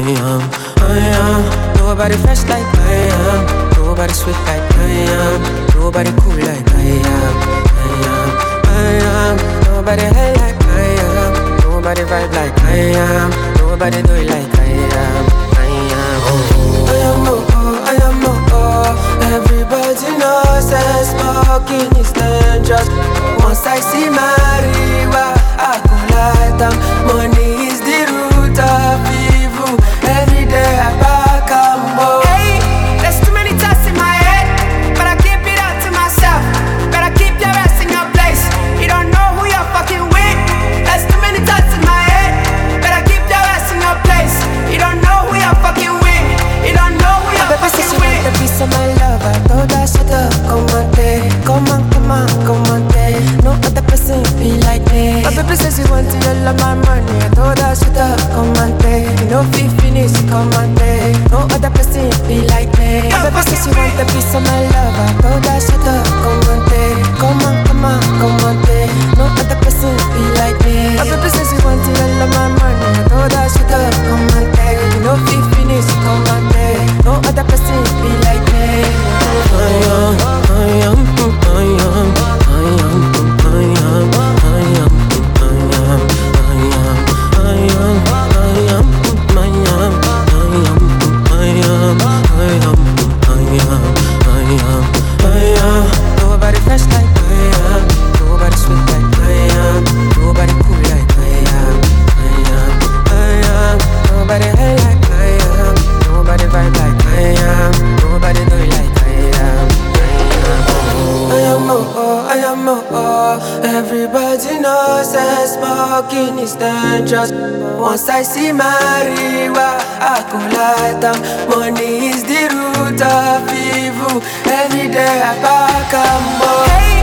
I am. Nobody fresh like I am. Nobody sweet like I am. Nobody cool like I am. I am. Nobody high like I am. Nobody vibe like I am. Nobody do it like I am. I am I am everybody knows that smoking is dangerous. Once I see marijuana, I go light them. Money is the root of evil. Every day I back and more. Hey, there's too many thoughts in my head, but I keep it out to myself. Better keep your ass in your place. You don't know who you're fucking with. There's too many thoughts in my head. Better keep your ass in your place. You don't know who you're fucking with. You don't know who you're fucking with. The piece of my love, I told her shut up, come on, come on, no other person be like me. My baby says she want to yell my money. I told her shut up, come on, you know if finish, come on, no other person be like me. My baby says she want the piece of my love. I told her shut up, come on, no other person be like me. My baby says she want to yell my money. I told her shut up, come on, you know if finish, come on, no other person be like me. I am. Nobody fresh like I am. Nobody sweet like I am. Nobody cool like I am. I am. Nobody high like I am. Nobody vibe like I am. Nobody do it like I am. I am everybody knows that smoking is dangerous. Once I see marijuana, I go light them. Money is the root of evil. Every day I back and more. Hey,